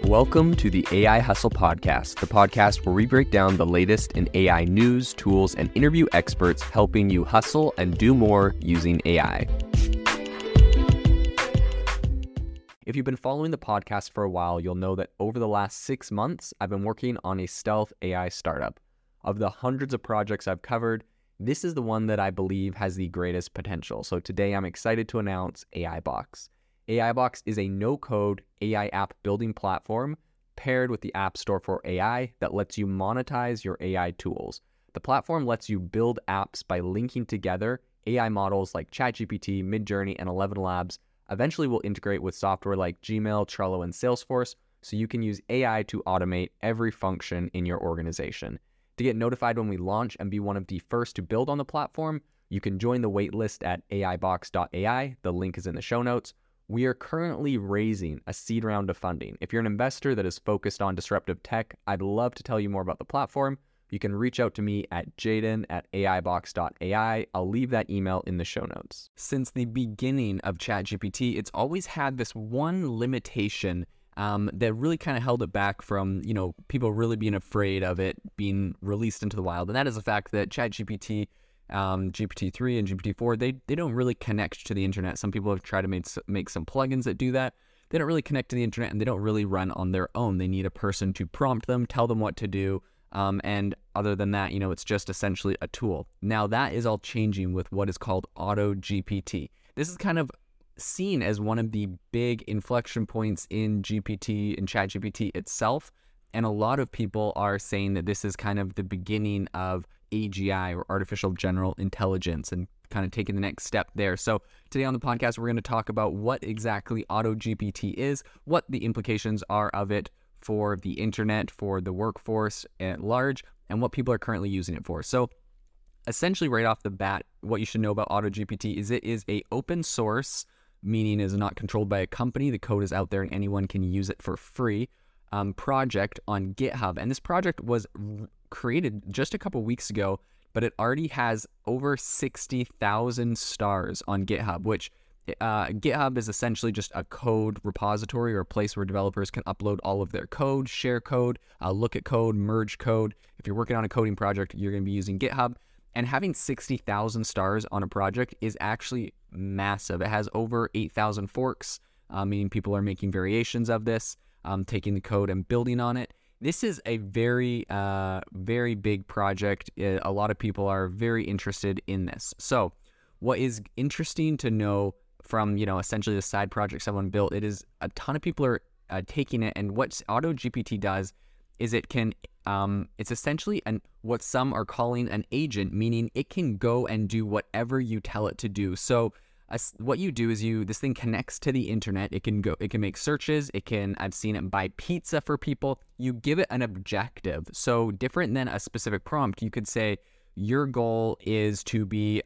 Welcome to the AI Hustle Podcast, the podcast where we break down the latest in AI news, tools, and interview experts helping you hustle and do more using AI. If you've been following the podcast for a while, you'll know that over the last 6 months, I've been working on a stealth AI startup. Of the hundreds of projects I've covered, this is the one that I believe has the greatest potential. So today I'm excited to announce AIBox. AIBox is a no-code AI app building platform paired with the App Store for AI that lets you monetize your AI tools. The platform lets you build apps by linking together AI models like ChatGPT, Midjourney, and ElevenLabs. Eventually will integrate with software like Gmail, Trello, and Salesforce, so you can use AI to automate every function in your organization. To get notified when we launch and be one of the first to build on the platform, you can join the waitlist at aibox.ai. The link is in the show notes. We are currently raising a seed round of funding. If you're an investor that is focused on disruptive tech, I'd love to tell you more about the platform. You can reach out to me at jaden@aibox.ai. I'll leave that email in the show notes. Since the beginning of ChatGPT, it's always had this one limitation that really kind of held it back from, people really being afraid of it being released into the wild. And that is the fact that ChatGPT, GPT-3 and GPT-4, they don't really connect to the internet. Some people have tried to make some plugins that do that. They don't really connect to the internet, and they don't really run on their own. They need a person to prompt them, tell them what to do. And other than that, it's just essentially a tool. Now that is all changing with what is called AutoGPT. This is kind of seen as one of the big inflection points in GPT and ChatGPT itself. And a lot of people are saying that this is kind of the beginning of AGI, or artificial general intelligence, and kind of taking the next step there. So today on the podcast, we're going to talk about what exactly AutoGPT is, what the implications are of it for the internet, for the workforce at large, and what people are currently using it for. So essentially right off the bat, what you should know about AutoGPT is it is a open source, meaning is not controlled by a company. The code is out there and anyone can use it for free, project on GitHub. And this project was created just a couple weeks ago, but it already has over 60,000 stars on GitHub, which GitHub is essentially just a code repository or a place where developers can upload all of their code, share code, look at code, merge code. If you're working on a coding project, you're going to be using GitHub. And having 60,000 stars on a project is actually massive. It has over 8,000 forks, meaning people are making variations of this, taking the code and building on it. This is a very, very big project. A lot of people are very interested in this. So what is interesting to know from, essentially the side project someone built, it is a ton of people are taking it. And what AutoGPT does is it can, it's essentially what some are calling an agent, meaning it can go and do whatever you tell it to do. So what you do is this thing connects to the internet. It can make searches. I've seen it buy pizza for people. You give it an objective. So different than a specific prompt, you could say your goal is to be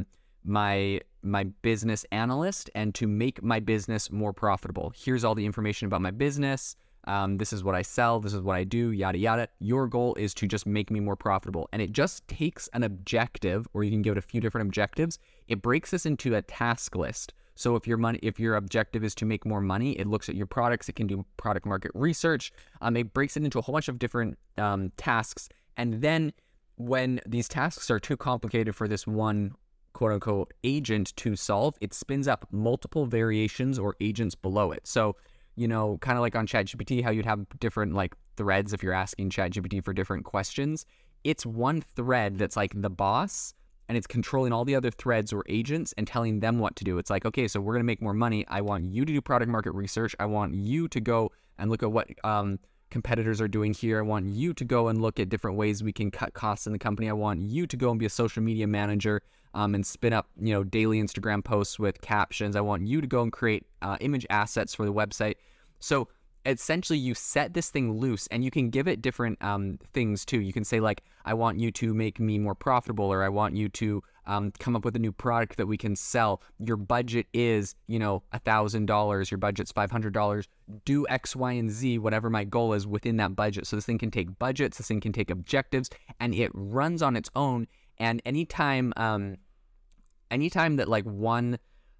my business analyst and to make my business more profitable. Here's all the information about my business. This is what I sell. This is what I do, yada, yada. Your goal is to just make me more profitable. And it just takes an objective, or you can give it a few different objectives. It breaks this into a task list. So if your objective is to make more money, it looks at your products. It can do product market research. It breaks it into a whole bunch of different tasks. And then when these tasks are too complicated for this one quote unquote agent to solve, it spins up multiple variations or agents below it. So kind of like on ChatGPT, how you'd have different threads if you're asking ChatGPT for different questions. It's one thread that's like the boss, and it's controlling all the other threads or agents and telling them what to do. It's like, okay, so we're going to make more money. I want you to do product market research. I want you to go and look at what competitors are doing here. I want you to go and look at different ways we can cut costs in the company. I want you to go and be a social media manager and spin up, daily Instagram posts with captions. I want you to go and create image assets for the website. So essentially you set this thing loose, and you can give it different things too. You can say I want you to make me more profitable, or I want you to come up with a new product that we can sell. Your budget is, $1,000. Your budget's $500. Do X, Y, and Z, whatever my goal is within that budget. So this thing can take budgets, this thing can take objectives, and it runs on its own. And anytime that one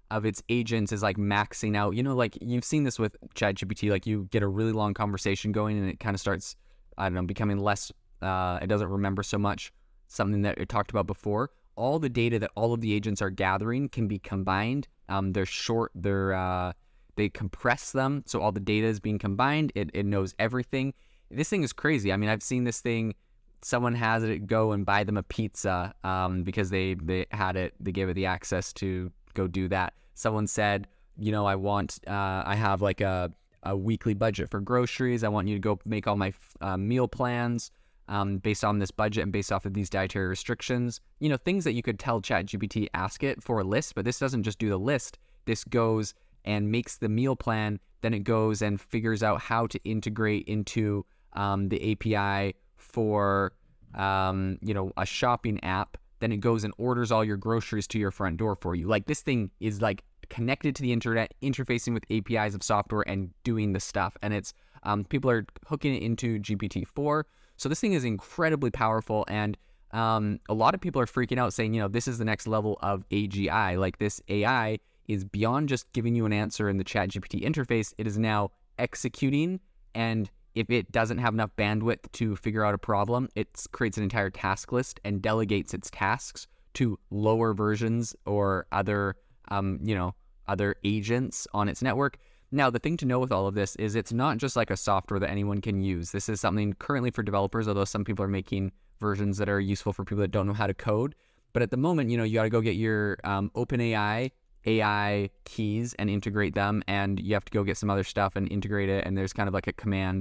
of its agents is like maxing out. You know, like you've seen this with ChatGPT, like you get a really long conversation going and it kind of starts, I don't know, becoming less, it doesn't remember so much something that it talked about before. All the data that all of the agents are gathering can be combined. They're short, they compress them. So all the data is being combined. It knows everything. This thing is crazy. I mean, I've seen this thing, someone has it go and buy them a pizza because they had it, they gave it the access to go do that. Someone said, you know, I have like a weekly budget for groceries. I want you to go make all my meal plans based on this budget and based off of these dietary restrictions. You know, things that you could tell ChatGPT, ask it for a list, but this doesn't just do the list. This goes and makes the meal plan. Then it goes and figures out how to integrate into the API for, you know, a shopping app. Then it goes and orders all your groceries to your front door for you. Like this thing is like connected to the internet, interfacing with APIs of software and doing the stuff. And it's, people are hooking it into GPT-4. So this thing is incredibly powerful. And a lot of people are freaking out saying, you know, this is the next level of AGI. Like this AI is beyond just giving you an answer in the ChatGPT interface. It is now executing, and if it doesn't have enough bandwidth to figure out a problem, it creates an entire task list and delegates its tasks to lower versions or other, you know, other agents on its network. Now, the thing to know with all of this is it's not just like a software that anyone can use. This is something currently for developers, although some people are making versions that are useful for people that don't know how to code. But at the moment, you know, you got to go get your OpenAI AI keys and integrate them, and you have to go get some other stuff and integrate it. And there's kind of like a command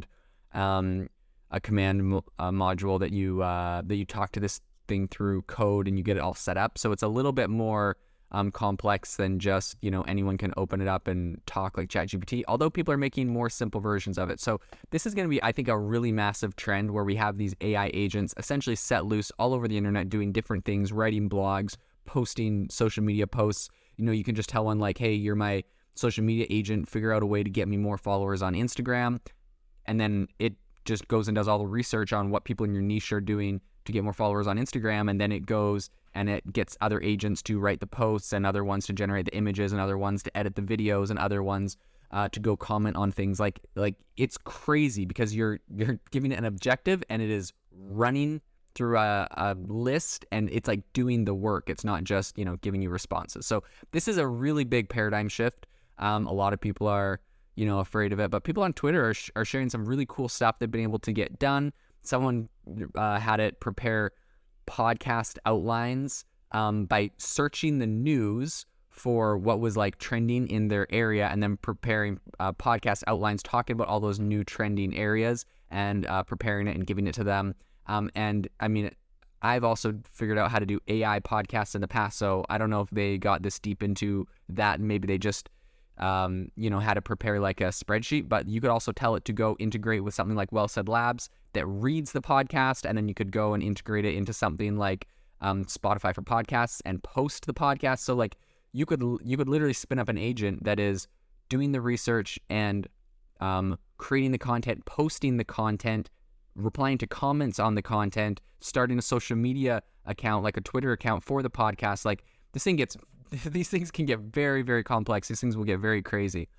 module that you talk to this thing through code, and you get it all set up. So it's a little bit more complex than just, you know, anyone can open it up and talk like ChatGPT, although people are making more simple versions of it. So this is going to be, I think, a really massive trend where we have these AI agents essentially set loose all over the internet doing different things, writing blogs, posting social media posts. You know, you can just tell one like, hey, you're my social media agent, figure out a way to get me more followers on Instagram. And then it just goes and does all the research on what people in your niche are doing to get more followers on Instagram. And then it goes and it gets other agents to write the posts and other ones to generate the images and other ones to edit the videos and other ones to go comment on things. Like it's crazy because you're giving it an objective and it is running through a list, and it's like doing the work. It's not just, you know, giving you responses. So this is a really big paradigm shift. A lot of people are, you know, afraid of it, but people on Twitter are sharing some really cool stuff they've been able to get done. Someone had it prepare podcast outlines by searching the news for what was like trending in their area, and then preparing podcast outlines talking about all those new trending areas and preparing it and giving it to them. And I mean, I've also figured out how to do AI podcasts in the past, so I don't know if they got this deep into that, and maybe they just, you know, had to prepare like a spreadsheet. But you could also tell it to go integrate with something like Well Said Labs that reads the podcast, and then you could go and integrate it into something like Spotify for podcasts and post the podcast. So like you could literally spin up an agent that is doing the research and creating the content, posting the content, replying to comments on the content, starting a social media account like a Twitter account for the podcast. Like this thing gets, these things can get very, very complex. These things will get very crazy.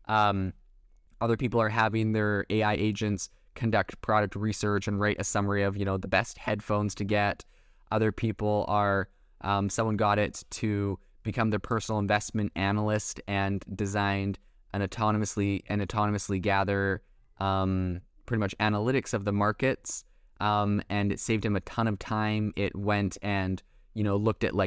Other people are having their AI agents conduct product research and write a summary of, you know, the best headphones to get. Other people are, someone got it to become their personal investment analyst and designed an autonomously gather pretty much analytics of the markets, and it saved him a ton of time. It went and, you know, looked at like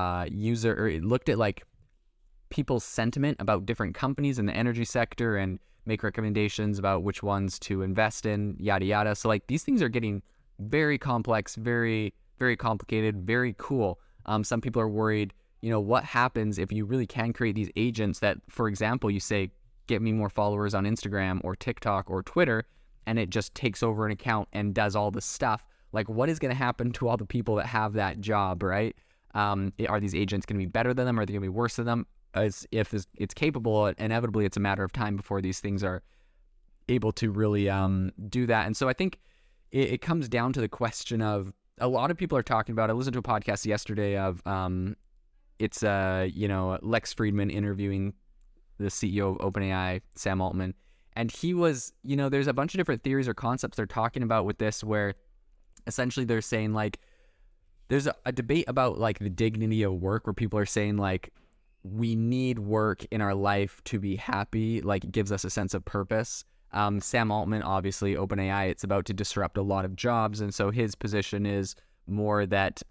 it looked at like people's sentiment about different companies in the energy sector and make recommendations about which ones to invest in, yada yada. So like these things are getting very complex, very, very complicated, very cool. Some people are worried, you know, what happens if you really can create these agents that, for example, you say, get me more followers on Instagram or TikTok or Twitter, and it just takes over an account and does all the stuff. Like, what is going to happen to all the people that have that job, right? Are these agents going to be better than them? Are they going to be worse than them? As if it's capable, inevitably it's a matter of time before these things are able to really do that. And so I think it comes down to the question of, a lot of people are talking about, I listened to a podcast yesterday of it's Lex Fridman interviewing the CEO of OpenAI, Sam Altman. And he was, there's a bunch of different theories or concepts they're talking about with this, where essentially they're saying like, there's a debate about like the dignity of work, where people are saying like, we need work in our life to be happy, like it gives us a sense of purpose. Sam Altman, obviously, OpenAI, it's about to disrupt a lot of jobs. And so his position is more that,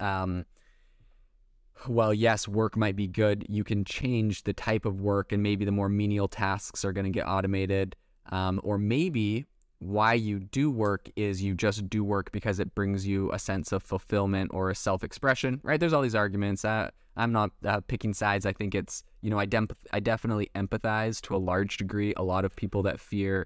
well, yes, work might be good. You can change the type of work, and maybe the more menial tasks are going to get automated. Or maybe why you do work is you just do work because it brings you a sense of fulfillment or a self-expression, right? There's all these arguments. I'm not picking sides. I think it's, I definitely empathize to a large degree. A lot of people that fear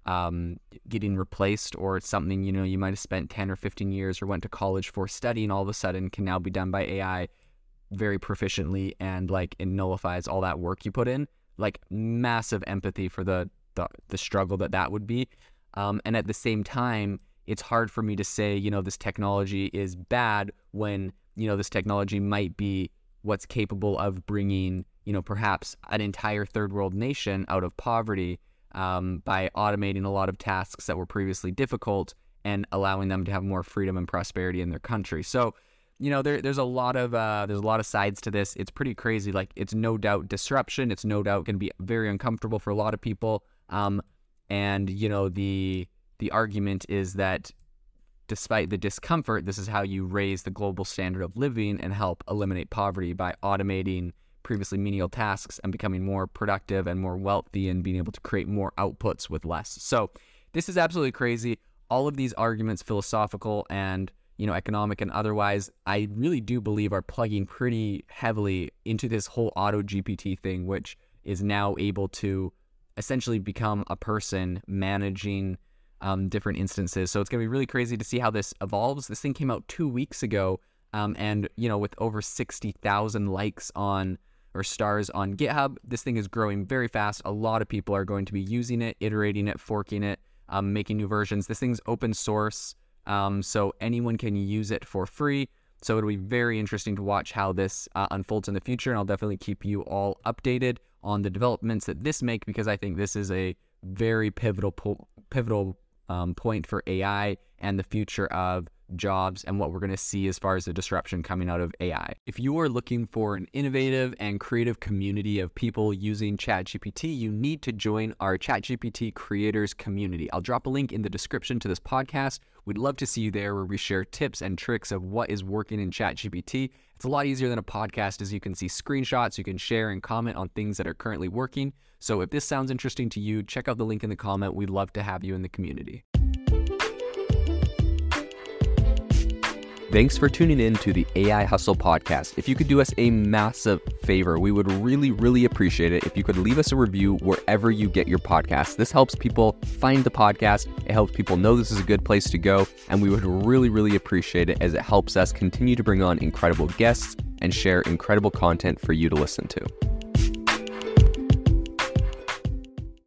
getting replaced, or something, you might have spent 10 or 15 years or went to college for studying, all of a sudden can now be done by AI very proficiently, and like it nullifies all that work you put in. Like massive empathy for the struggle that would be. And at the same time, it's hard for me to say, this technology is bad when, this technology might be what's capable of bringing, perhaps an entire third world nation out of poverty by automating a lot of tasks that were previously difficult and allowing them to have more freedom and prosperity in their country. So, there's a lot of sides to this. It's pretty crazy. Like, it's no doubt disruption. It's no doubt going to be very uncomfortable for a lot of people. And the argument is that despite the discomfort, this is how you raise the global standard of living and help eliminate poverty, by automating previously menial tasks and becoming more productive and more wealthy and being able to create more outputs with less. So this is absolutely crazy. All of these arguments, philosophical and economic and otherwise, I really do believe are plugging pretty heavily into this whole auto GPT thing, which is now able to essentially become a person managing different instances. So it's going to be really crazy to see how this evolves. This thing came out 2 weeks ago, and with over 60,000 likes on, or stars on GitHub, this thing is growing very fast. A lot of people are going to be using it, iterating it, forking it, making new versions. This thing's open source, so anyone can use it for free. So it'll be very interesting to watch how this unfolds in the future, and I'll definitely keep you all updated on the developments that this make, because I think this is a very pivotal point for AI and the future of jobs and what we're going to see as far as the disruption coming out of AI. If you are looking for an innovative and creative community of people using ChatGPT, you need to join our ChatGPT creators community. I'll drop a link in the description to this podcast. We'd love to see you there, where we share tips and tricks of what is working in ChatGPT. It's a lot easier than a podcast, as you can see screenshots, you can share and comment on things that are currently working. So if this sounds interesting to you, check out the link in the comment. We'd love to have you in the community. Thanks for tuning in to the AI Hustle podcast. If you could do us a massive favor, we would really, really appreciate it if you could leave us a review wherever you get your podcasts. This helps people find the podcast. It helps people know this is a good place to go. And we would really, really appreciate it, as it helps us continue to bring on incredible guests and share incredible content for you to listen to.